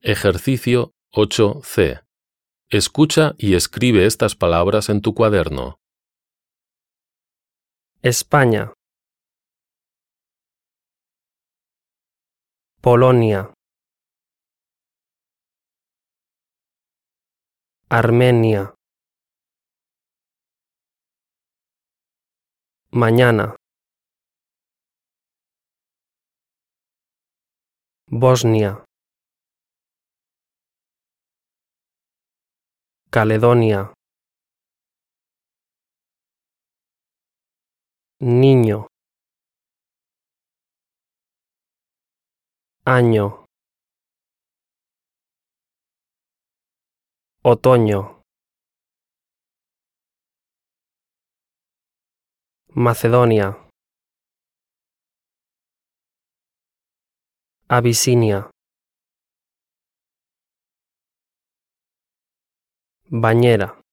Ejercicio 8C. Escucha y escribe estas palabras en tu cuaderno. España, Polonia, Armenia, mañana, Bosnia, Caledonia, niño, año, otoño, Macedonia, Abisinia, bañera.